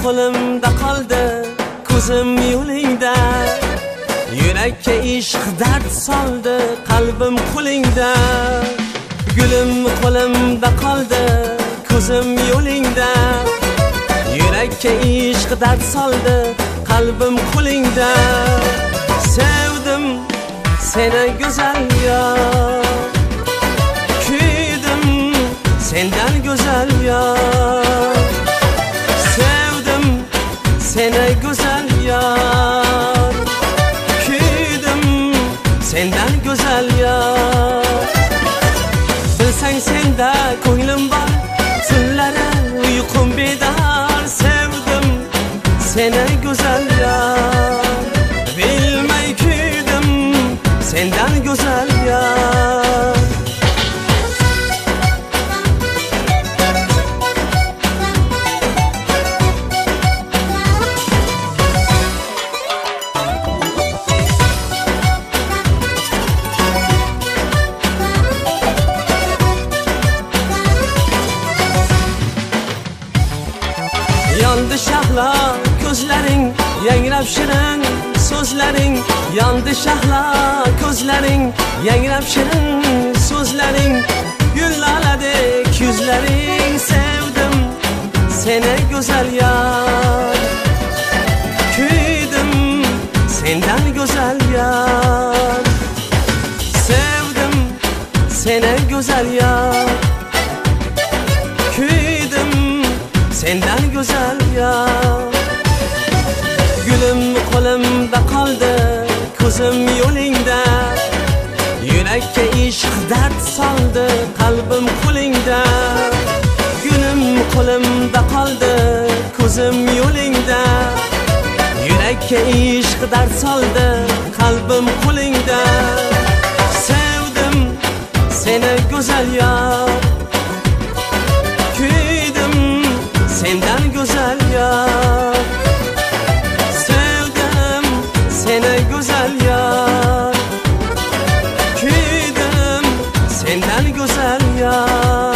qo'limda qoldi, ko'zim yo'lingda. Yurakka ishq dard soldi, qalbim qo'lingda. Gulim qo'limda qoldi, ko'zim yo'lingda. Yurakka ishq dard soldi, qalbim qo'lingda. Sevdim seni go'zal yor, kuydim sendan go'zal yor. Sevdim seni go'zal yor, kuydim sendan go'zal yor. Bilsang senda ko'nglim bor, tunlari uyqum bedor. Sevdim seni go'zal yor, bilmay kuydim sendan go'zal yor. Yondi shahlo ko'zlaring, yangrab shirin so'zlaring. Yondi shahlo ko'zlaring, yangrab shirin so'zlaring. Gulloladek yuzlaring, sevdim seni go'zal yor, kuydim sendan go'zal yor. Sevdim seni go'zal yor, kuydim sendan go'zal yor. Gulim qo'limda qoldi, ko'zim yo'lingda. Yurakka ishq dard soldi, qalbim qo'lingda. Gulim qo'limda qoldi, ko'zim yo'lingda. Yurakka ishq dard soldi, qalbim qo'lingda. Sevdim seni go'zal yor, kuydim sendan go'zal yor. Sevdim seni go'zal yor, kuydim sendan go'zal yor.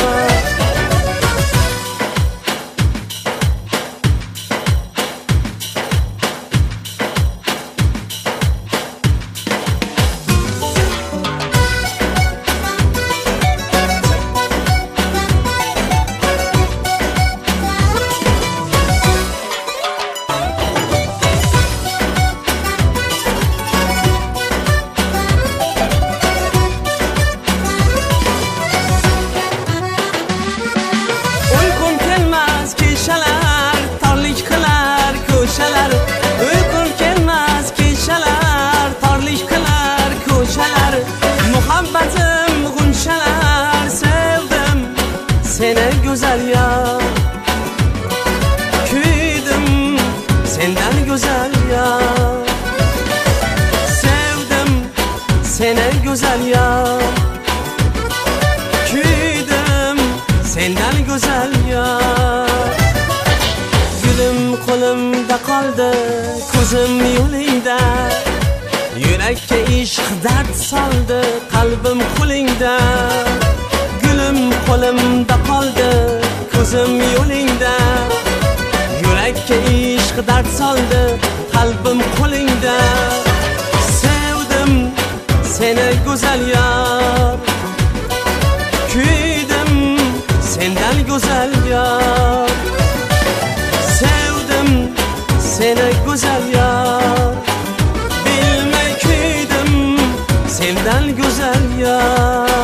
Uyqum kelmas kechalar, torlik qilar ko'chalar. Muhabbatim g'unshalar, sevdim seni go'zal yor, kuydim sendan go'zal yor. Sevdim seni go'zal yor, kuydim sendan go'zal yor. Gulim qo'limda qoldi, ko'zim yo'lingda. Yurakka ishq dard soldi, qalbim qo'lingda. Gulim qo'limda qoldi, ko'zim yo'lingda. Yurakka ishq dard soldi, qalbim qo'lingda. Sevdim seni go'zal yor, kuydim sendan go'zal yor. Sevdim seni go'zal yor, bilmay kuydim sendan go'zal yor.